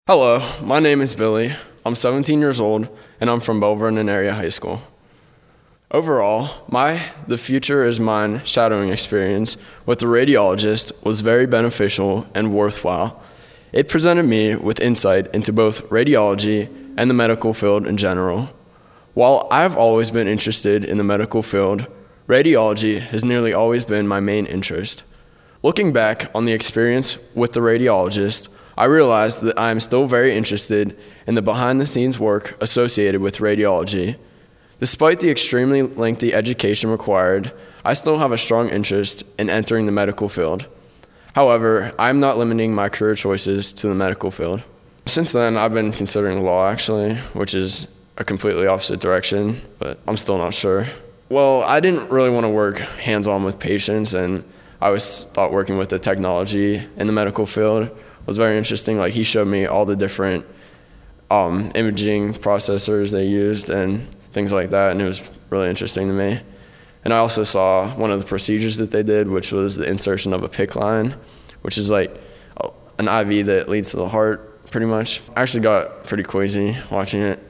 Hello, my name is Billy. I'm 17 years old, and I'm from Belle Vernon Area High School. Overall, the future is mine shadowing experience with the radiologist was very beneficial and worthwhile. It presented me with insight into both radiology and the medical field in general. While I've always been interested in the medical field, radiology has nearly always been my main interest. Looking back on the experience with the radiologist, I realized that I am still very interested in the behind-the-scenes work associated with radiology. Despite the extremely lengthy education required, I still have a strong interest in entering the medical field. However, I am not limiting my career choices to the medical field. Since then, I've been considering law, actually, which is a completely opposite direction, but I'm still not sure. Well, I didn't really want to work hands-on with patients, and I always thought working with the technology in the medical field was very interesting. Like, he showed me all the different imaging processors they used and things like that, and it was really interesting to me. And I also saw one of the procedures that they did, which was the insertion of a PICC line, which is like an IV that leads to the heart, pretty much. I actually got pretty queasy watching it.